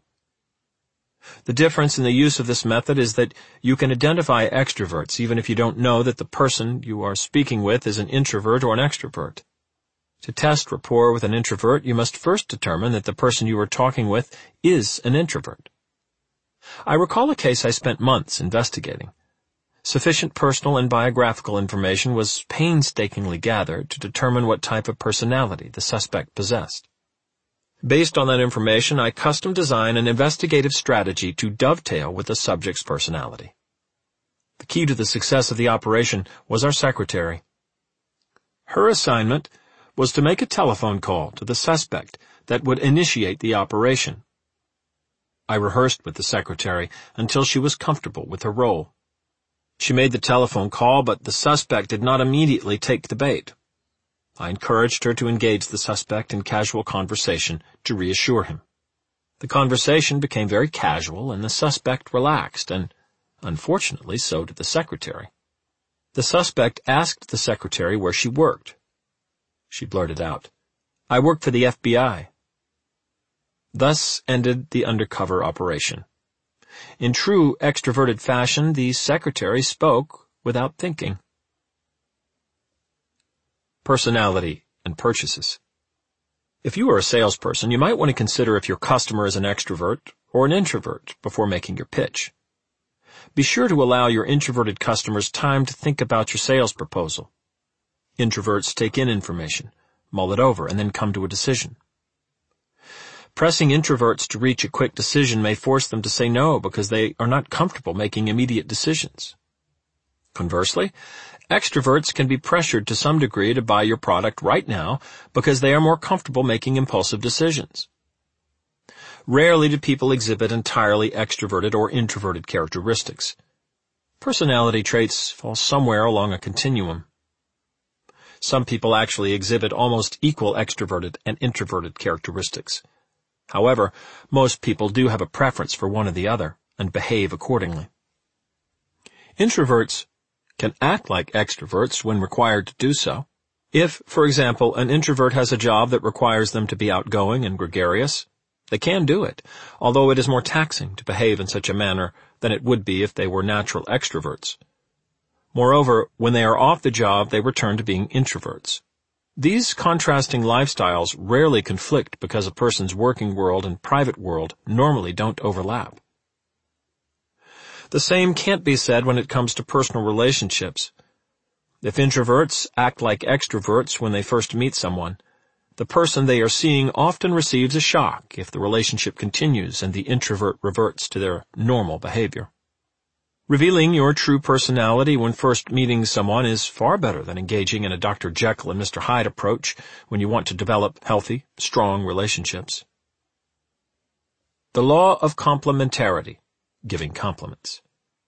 The difference in the use of this method is that you can identify extroverts even if you don't know that the person you are speaking with is an introvert or an extrovert. To test rapport with an introvert, you must first determine that the person you are talking with is an introvert. I recall a case I spent months investigating. Sufficient personal and biographical information was painstakingly gathered to determine what type of personality the suspect possessed. Based on that information, I custom designed an investigative strategy to dovetail with the subject's personality. The key to the success of the operation was our secretary. Her assignment was to make a telephone call to the suspect that would initiate the operation. I rehearsed with the secretary until she was comfortable with her role. She made the telephone call, but the suspect did not immediately take the bait. I encouraged her to engage the suspect in casual conversation to reassure him. The conversation became very casual, and the suspect relaxed, and, unfortunately, so did the secretary. The suspect asked the secretary where she worked. She blurted out, "I work for the FBI." Thus ended the undercover operation. In true extroverted fashion, the secretary spoke without thinking. Personality and purchases. If you are a salesperson, you might want to consider if your customer is an extrovert or an introvert before making your pitch. Be sure to allow your introverted customers time to think about your sales proposal. Introverts take in information, mull it over, and then come to a decision. Pressing introverts to reach a quick decision may force them to say no because they are not comfortable making immediate decisions. Conversely, extroverts can be pressured to some degree to buy your product right now because they are more comfortable making impulsive decisions. Rarely do people exhibit entirely extroverted or introverted characteristics. Personality traits fall somewhere along a continuum. Some people actually exhibit almost equal extroverted and introverted characteristics. However, most people do have a preference for one or the other and behave accordingly. Introverts can act like extroverts when required to do so. If, for example, an introvert has a job that requires them to be outgoing and gregarious, they can do it, although it is more taxing to behave in such a manner than it would be if they were natural extroverts. Moreover, when they are off the job, they return to being introverts. These contrasting lifestyles rarely conflict because a person's working world and private world normally don't overlap. The same can't be said when it comes to personal relationships. If introverts act like extroverts when they first meet someone, the person they are seeing often receives a shock if the relationship continues and the introvert reverts to their normal behavior. Revealing your true personality when first meeting someone is far better than engaging in a Dr. Jekyll and Mr. Hyde approach when you want to develop healthy, strong relationships. The law of complementarity, giving compliments.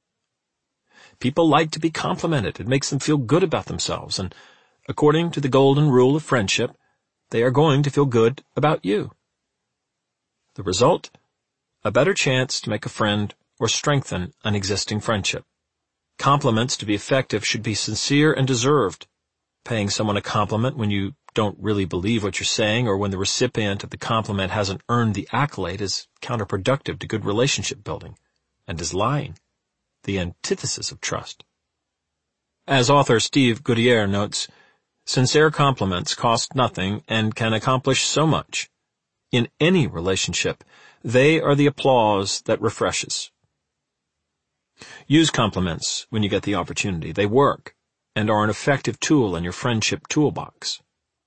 People like to be complimented. It makes them feel good about themselves, and according to the golden rule of friendship, they are going to feel good about you. The result? A better chance to make a friend or strengthen an existing friendship. Compliments, to be effective, should be sincere and deserved. Paying someone a compliment when you don't really believe what you're saying or when the recipient of the compliment hasn't earned the accolade is counterproductive to good relationship building, and is lying, the antithesis of trust. As author Steve Goodyear notes, sincere compliments cost nothing and can accomplish so much. In any relationship, they are the applause that refreshes. Use compliments when you get the opportunity. They work and are an effective tool in your friendship toolbox.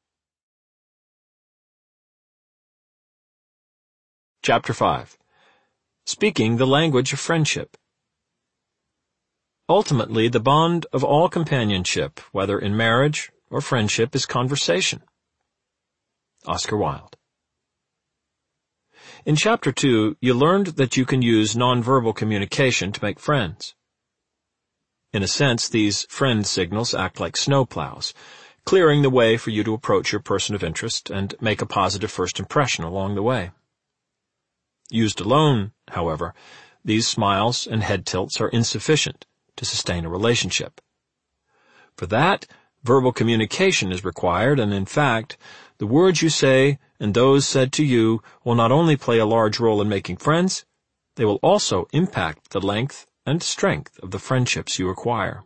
Chapter 5. Speaking the language of friendship. Ultimately, the bond of all companionship, whether in marriage or friendship, is conversation. Oscar Wilde. In Chapter 2, you learned that you can use nonverbal communication to make friends. In a sense, these friend signals act like snowplows, clearing the way for you to approach your person of interest and make a positive first impression along the way. Used alone, however, these smiles and head tilts are insufficient to sustain a relationship. For that, verbal communication is required, and in fact, the words you say and those said to you will not only play a large role in making friends, they will also impact the length and strength of the friendships you acquire.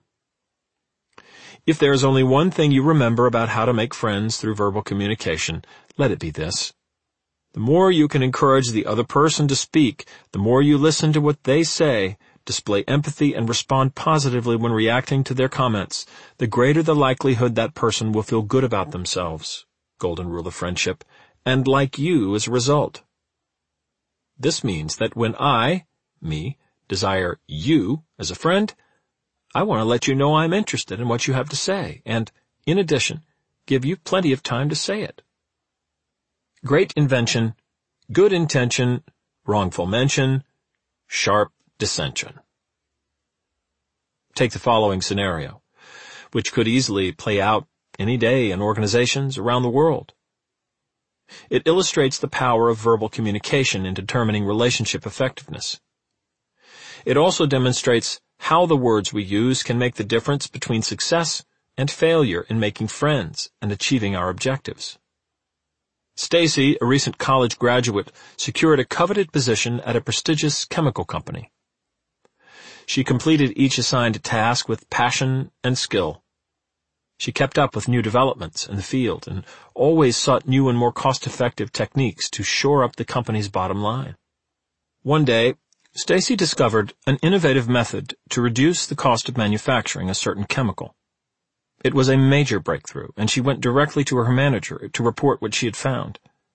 If there is only one thing you remember about how to make friends through verbal communication, let it be this. The more you can encourage the other person to speak, the more you listen to what they say, display empathy, and respond positively when reacting to their comments, the greater the likelihood that person will feel good about themselves, golden rule of friendship, and like you as a result. This means that when I, me, desire you as a friend, I want to let you know I'm interested in what you have to say, and, in addition, give you plenty of time to say it. Great invention, good intention, wrongful mention, sharp dissension. Take the following scenario, which could easily play out any day in organizations around the world. It illustrates the power of verbal communication in determining relationship effectiveness. It also demonstrates how the words we use can make the difference between success and failure in making friends and achieving our objectives. Stacy, a recent college graduate, secured a coveted position at a prestigious chemical company. She completed each assigned task with passion and skill. She kept up with new developments in the field and always sought new and more cost-effective techniques to shore up the company's bottom line. One day, Stacy discovered an innovative method to reduce the cost of manufacturing a certain chemical. It was a major breakthrough, and she went directly to her manager to report what she had found.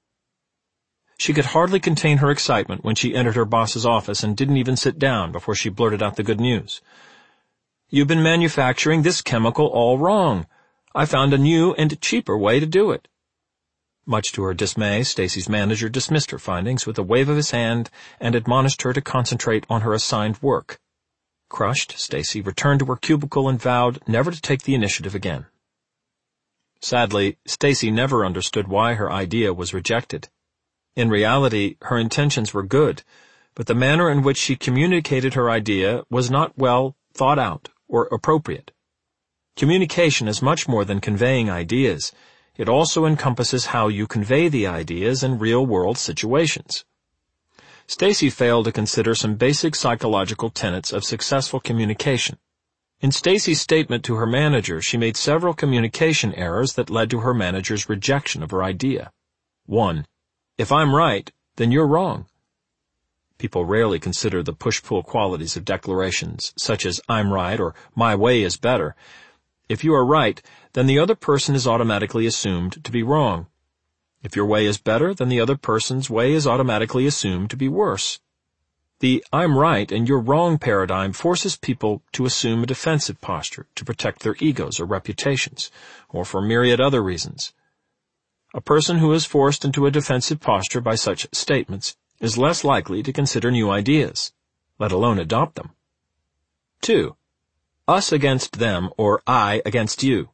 She could hardly contain her excitement when she entered her boss's office and didn't even sit down before she blurted out the good news. "You've been manufacturing this chemical all wrong. I found a new and cheaper way to do it." Much to her dismay, Stacy's manager dismissed her findings with a wave of his hand and admonished her to concentrate on her assigned work. Crushed, Stacy returned to her cubicle and vowed never to take the initiative again. Sadly, Stacy never understood why her idea was rejected. In reality, her intentions were good, but the manner in which she communicated her idea was not well thought out or appropriate. Communication is much more than conveying ideas. It also encompasses how you convey the ideas in real-world situations. Stacy failed to consider some basic psychological tenets of successful communication. In Stacy's statement to her manager, she made several communication errors that led to her manager's rejection of her idea. 1. If I'm right, then you're wrong. People rarely consider the push-pull qualities of declarations, such as I'm right or my way is better. If you are right, then the other person is automatically assumed to be wrong. If your way is better, then the other person's way is automatically assumed to be worse. The I'm right and you're wrong paradigm forces people to assume a defensive posture to protect their egos or reputations, or for myriad other reasons. A person who is forced into a defensive posture by such statements is less likely to consider new ideas, let alone adopt them. 2. Us against them or I against you.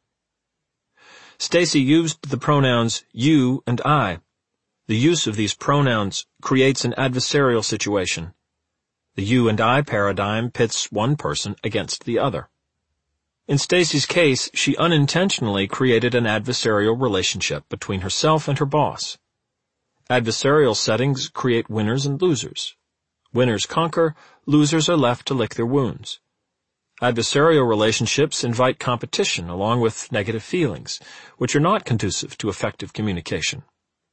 Stacy used the pronouns you and I. The use of these pronouns creates an adversarial situation. The you and I paradigm pits one person against the other. In Stacy's case, she unintentionally created an adversarial relationship between herself and her boss. Adversarial settings create winners and losers. Winners conquer, losers are left to lick their wounds. Adversarial relationships invite competition along with negative feelings, which are not conducive to effective communication.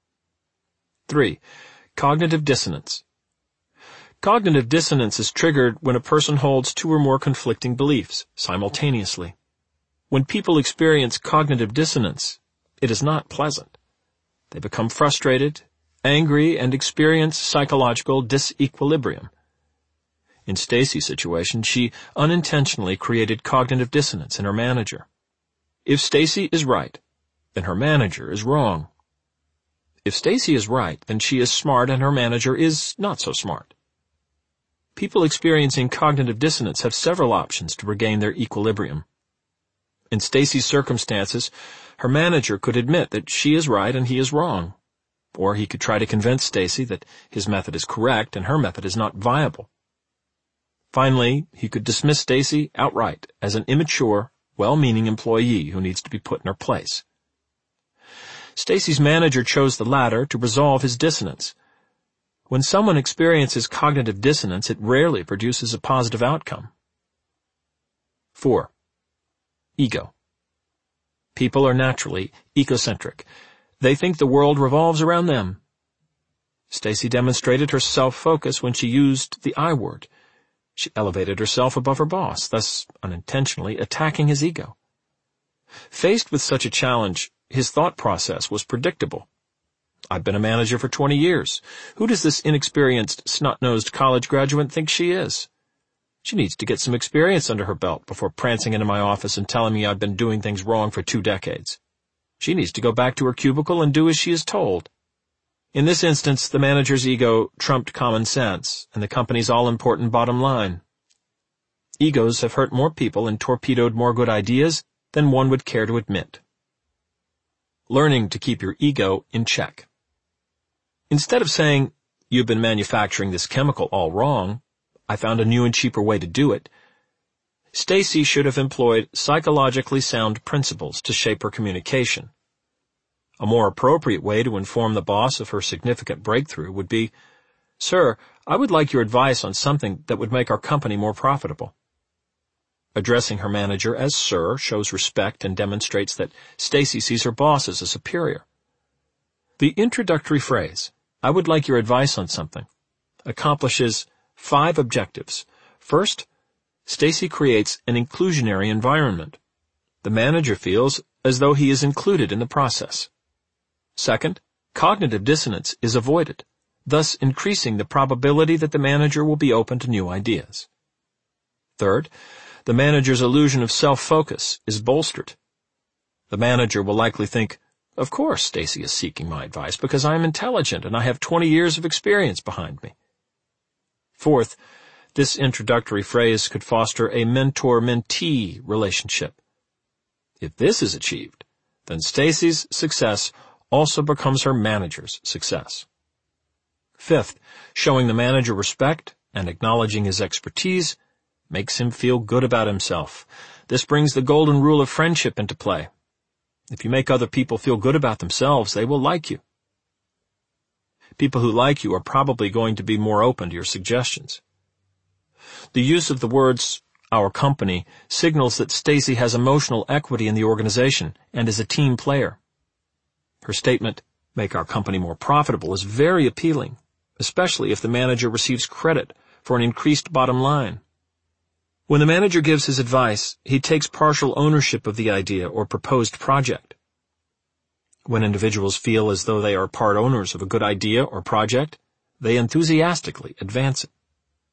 3. Cognitive dissonance. Cognitive dissonance is triggered when a person holds two or more conflicting beliefs simultaneously. When people experience cognitive dissonance, it is not pleasant. They become frustrated, angry, and experience psychological disequilibrium. In Stacy's situation, she unintentionally created cognitive dissonance in her manager. If Stacy is right, then her manager is wrong. If Stacy is right, then she is smart and her manager is not so smart. People experiencing cognitive dissonance have several options to regain their equilibrium. In Stacy's circumstances, her manager could admit that she is right and he is wrong. Or he could try to convince Stacy that his method is correct and her method is not viable. Finally, he could dismiss Stacy outright as an immature, well-meaning employee who needs to be put in her place. Stacy's manager chose the latter to resolve his dissonance. When someone experiences cognitive dissonance, it rarely produces a positive outcome. 4. Ego. People are naturally egocentric. They think the world revolves around them. Stacy demonstrated her self-focus when she used the I word. She elevated herself above her boss, thus unintentionally attacking his ego. Faced with such a challenge, his thought process was predictable. I've been a manager for 20 years. Who does this inexperienced, snot-nosed college graduate think she is? She needs to get some experience under her belt before prancing into my office and telling me I've been doing things wrong for 2 decades. She needs to go back to her cubicle and do as she is told. In this instance, the manager's ego trumped common sense and the company's all-important bottom line. Egos have hurt more people and torpedoed more good ideas than one would care to admit. Learning to keep your ego in check. Instead of saying, "You've been manufacturing this chemical all wrong. I found a new and cheaper way to do it," Stacy should have employed psychologically sound principles to shape her communication. A more appropriate way to inform the boss of her significant breakthrough would be, "Sir, I would like your advice on something that would make our company more profitable." Addressing her manager as Sir shows respect and demonstrates that Stacy sees her boss as a superior. The introductory phrase, "I would like your advice on something," accomplishes 5 objectives. First, Stacy creates an inclusionary environment. The manager feels as though he is included in the process. Second, cognitive dissonance is avoided, thus increasing the probability that the manager will be open to new ideas. Third, the manager's illusion of self-focus is bolstered. The manager will likely think, "Of course Stacy is seeking my advice because I am intelligent and I have 20 years of experience behind me." Fourth, This introductory phrase could foster a mentor-mentee relationship. If this is achieved, then Stacy's success also becomes her manager's success. Fifth, showing the manager respect and acknowledging his expertise makes him feel good about himself. This brings the golden rule of friendship into play. If you make other people feel good about themselves, they will like you. People who like you are probably going to be more open to your suggestions. The use of the words, "our company," signals that Stacy has emotional equity in the organization and is a team player. Her statement, "make our company more profitable," is very appealing, especially if the manager receives credit for an increased bottom line. When the manager gives his advice, he takes partial ownership of the idea or proposed project. When individuals feel as though they are part owners of a good idea or project, they enthusiastically advance it.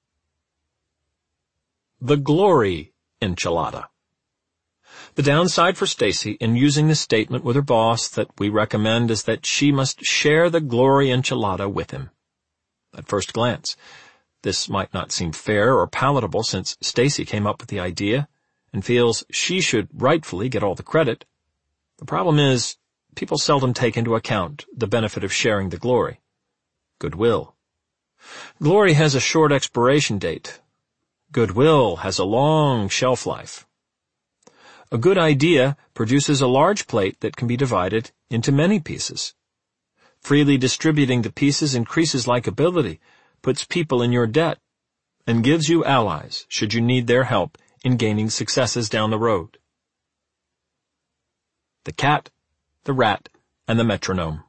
The glory enchilada. The downside for Stacy in using this statement with her boss that we recommend is that she must share the glory enchilada with him. At first glance, this might not seem fair or palatable since Stacy came up with the idea and feels she should rightfully get all the credit. The problem is, people seldom take into account the benefit of sharing the glory. Goodwill. Glory has a short expiration date. Goodwill has a long shelf life. A good idea produces a large plate that can be divided into many pieces. Freely distributing the pieces increases likability, puts people in your debt, and gives you allies should you need their help in gaining successes down the road. The cat, the rat, and the metronome.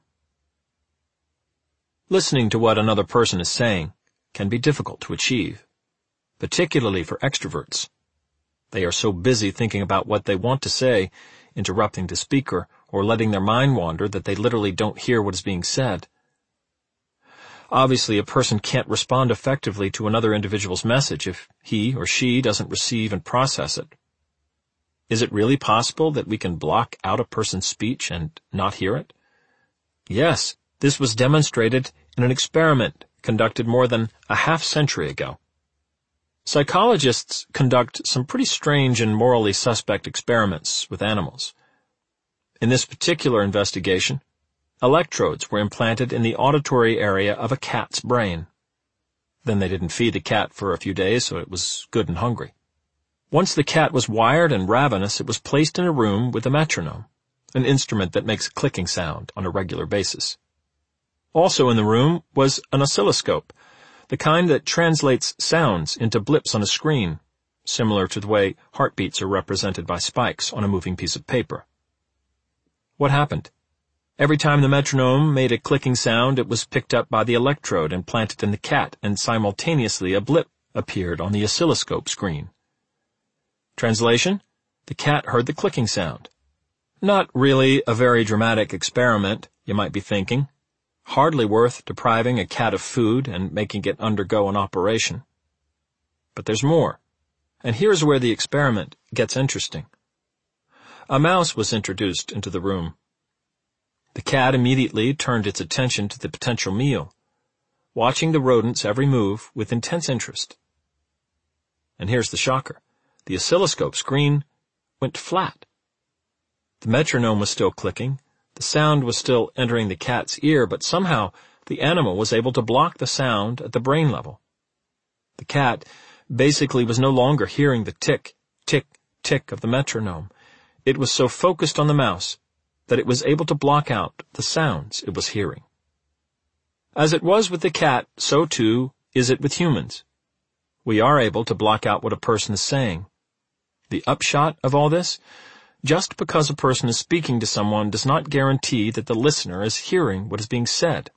Listening to what another person is saying can be difficult to achieve, particularly for extroverts. They are so busy thinking about what they want to say, interrupting the speaker, or letting their mind wander that they literally don't hear what is being said. Obviously, a person can't respond effectively to another individual's message if he or she doesn't receive and process it. Is it really possible that we can block out a person's speech and not hear it? Yes, this was demonstrated in an experiment conducted more than a half-century ago. Psychologists conduct some pretty strange and morally suspect experiments with animals. In this particular investigation, electrodes were implanted in the auditory area of a cat's brain. Then they didn't feed the cat for a few days, so it was good and hungry. Once the cat was wired and ravenous, it was placed in a room with a metronome, an instrument that makes a clicking sound on a regular basis. Also in the room was an oscilloscope, the kind that translates sounds into blips on a screen, similar to the way heartbeats are represented by spikes on a moving piece of paper. What happened? Every time the metronome made a clicking sound, it was picked up by the electrode and planted in the cat, and simultaneously a blip appeared on the oscilloscope screen. Translation: the cat heard the clicking sound. Not really a very dramatic experiment, you might be thinking. Hardly worth depriving a cat of food and making it undergo an operation. But there's more, and here's where the experiment gets interesting. A mouse was introduced into the room. The cat immediately turned its attention to the potential meal, watching the rodent's every move with intense interest. And here's the shocker. The oscilloscope screen went flat. The metronome was still clicking, the sound was still entering the cat's ear, but somehow the animal was able to block the sound at the brain level. The cat basically was no longer hearing the tick, tick, tick of the metronome. It was so focused on the mouse that it was able to block out the sounds it was hearing. As it was with the cat, so too is it with humans. We are able to block out what a person is saying. The upshot of all this? Just because a person is speaking to someone does not guarantee that the listener is hearing what is being said.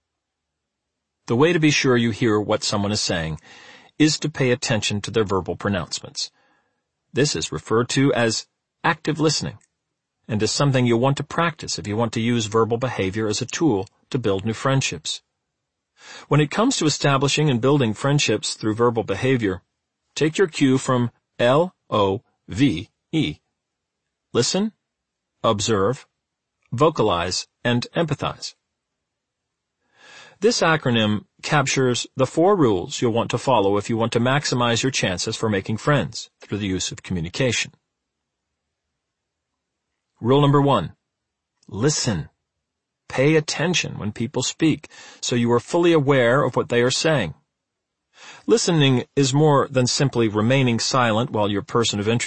The way to be sure you hear what someone is saying is to pay attention to their verbal pronouncements. This is referred to as active listening, and is something you'll want to practice if you want to use verbal behavior as a tool to build new friendships. When it comes to establishing and building friendships through verbal behavior, take your cue from LOVE. Listen, observe, vocalize, and empathize. This acronym captures the 4 rules you'll want to follow if you want to maximize your chances for making friends through the use of communication. Rule number 1. Listen. Pay attention when people speak, so you are fully aware of what they are saying. Listening is more than simply remaining silent while your person of interest